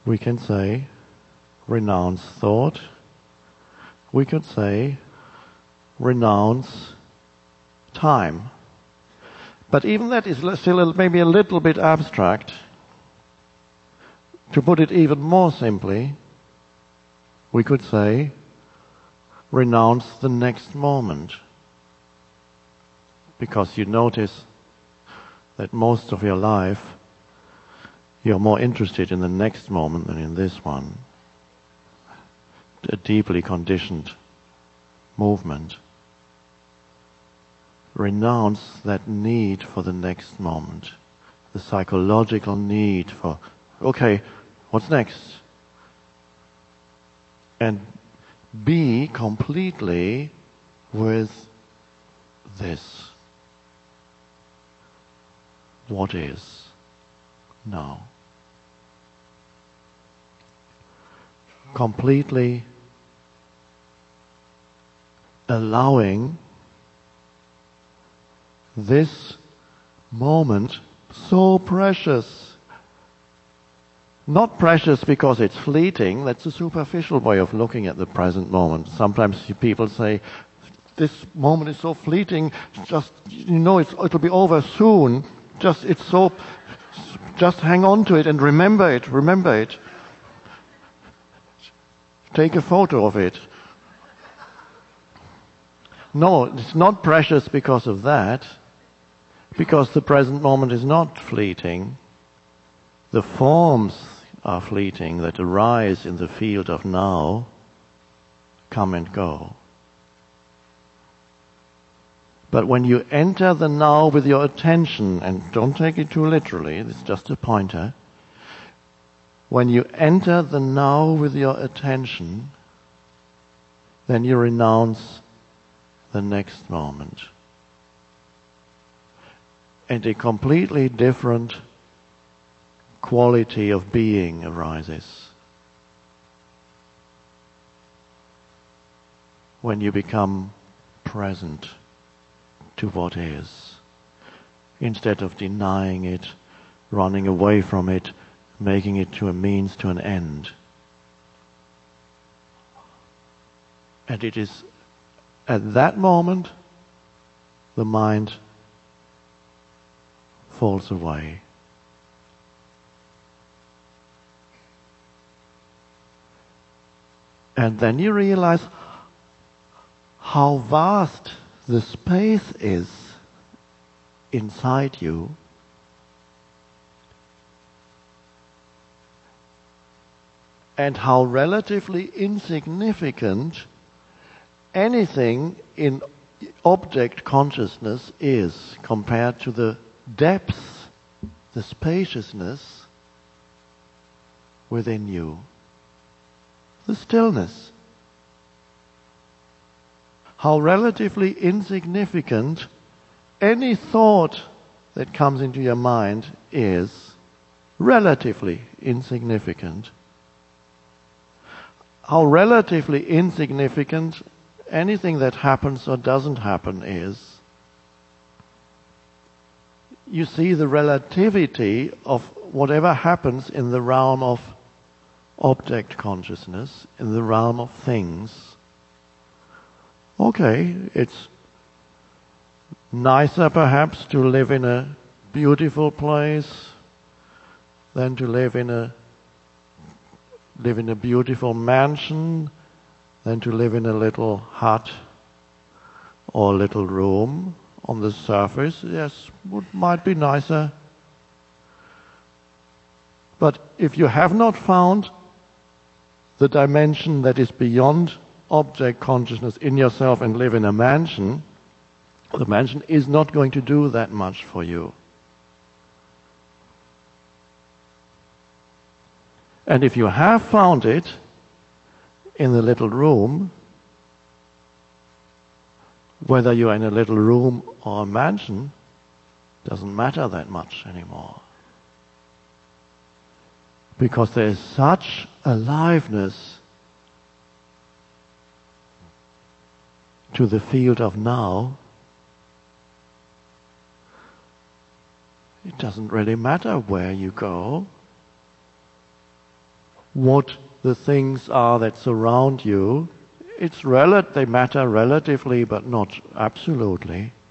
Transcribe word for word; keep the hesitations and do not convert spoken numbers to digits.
We can say, renounce thought. We could say, renounce time. But even that is still maybe a little bit abstract. To put it even more simply, we could say, renounce the next moment. Because you notice that most of your life, you're more interested in the next moment than in this one. A deeply conditioned movement. Renounce that need for the next moment. The psychological need for, okay, what's next? And be completely with this. What is now? Completely allowing this moment, so precious. Not precious because it's fleeting. That's a superficial way of looking at the present moment. Sometimes people say, this moment is so fleeting, just, you know, it's, it'll be over soon. Just, it's so, just hang on to it and remember it, remember it. Take a photo of it. No, it's not precious because of that. Because the present moment is not fleeting. The forms are fleeting that arise in the field of now, come and go. But when you enter the now with your attention, and don't take it too literally, it's just a pointer. When you enter the now with your attention, then you renounce the next moment. And a completely different quality of being arises. When you become present to what is, instead of denying it, running away from it, making it to a means to an end. And it is at that moment the mind falls away. And then you realize how vast the space is inside you. And how relatively insignificant anything in object consciousness is compared to the depth, the spaciousness within you. The stillness. How relatively insignificant any thought that comes into your mind is. Relatively insignificant. How relatively insignificant anything that happens or doesn't happen is. You see the relativity of whatever happens in the realm of object consciousness, in the realm of things. Okay, it's nicer perhaps to live in a beautiful place than to live in a live in a beautiful mansion than to live in a little hut or a little room. On the surface, yes, would, might be nicer. But if you have not found the dimension that is beyond object consciousness in yourself and live in a mansion, the mansion is not going to do that much for you. And if you have found it in the little room, whether you're in a little room or a mansion, doesn't matter that much anymore. Because there is such aliveness to the field of now, it doesn't really matter where you go. what the things are that surround you. It's rel- they matter relatively, but not absolutely.